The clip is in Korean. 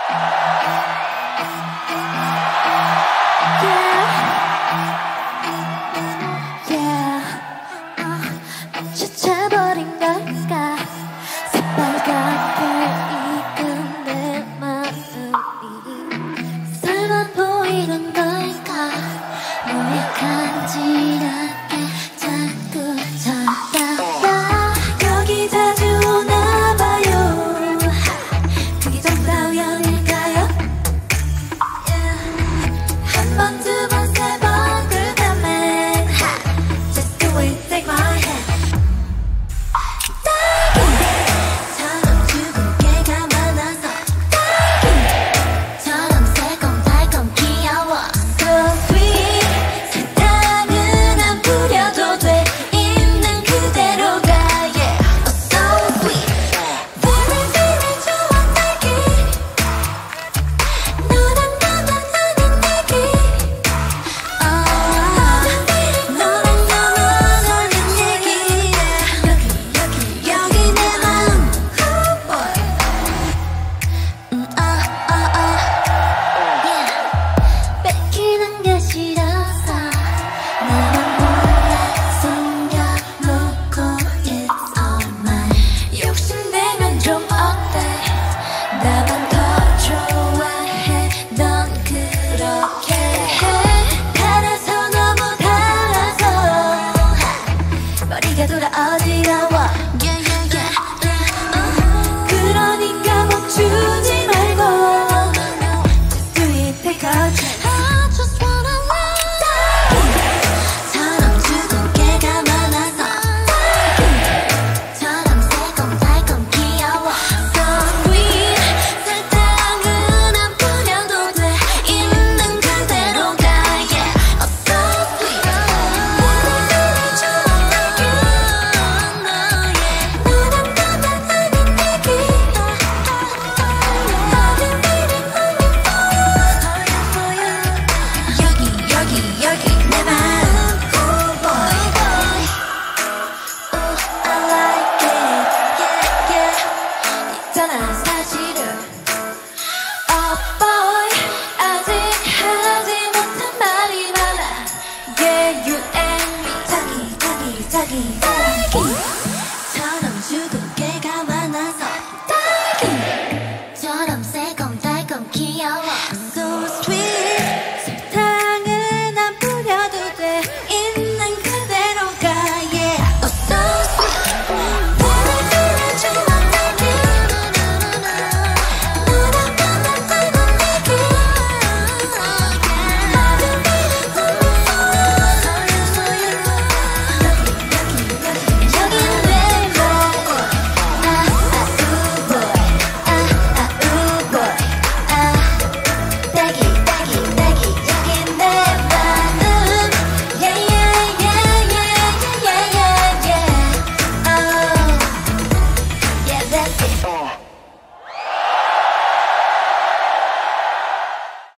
지쳐버린 걸까 새빨갛게 익은 내 마음이 설마 보이는 걸까 너의 간지럽게 자꾸 쳐다봐 여기 자주 오나봐요 그게 정말 우연일까요 한 번, 두 번, 세 번 그다음엔 Just do it, take my hand 딸기처럼 주근깨가 많아서 딸기처럼 새콤달콤 귀여워 So sweet 사탕은 안 뿌려도 돼 있는 그대로가 Yeah, oh so sweet Very very 좋아 딸기 너랑 나만 하는 얘기 너랑 나만 하는 얘기 여기 내 마음 뺏기는 게 싫어서 나만 몰래 숨겨놓고 It's all mine 욕심내면 좀 어때 나만 더 좋아해 넌 그렇게 해 달아서 너무 달아서 머리가 돌아 어지러워 그러니까 멈추지 말고 Just do it, take a chance I just wanna love 딸기처럼 주근깨가 많아서 딸기처럼 새콤달콤 귀여워 So sweet 설탕은 안 뿌려도 돼 있는 그대로가 Yeah, oh so sweet 너를 좋아 딸기 너랑 나만 하는 얘기 여기 내 마음 Oh boy Oh I like it Yeah yeah 있잖아 사실은 Oh boy 아직 하지 못한 말이 많아 Yeah you and me 딸기처럼 주근깨가 많아서 딸기처럼 새콤달콤 귀여워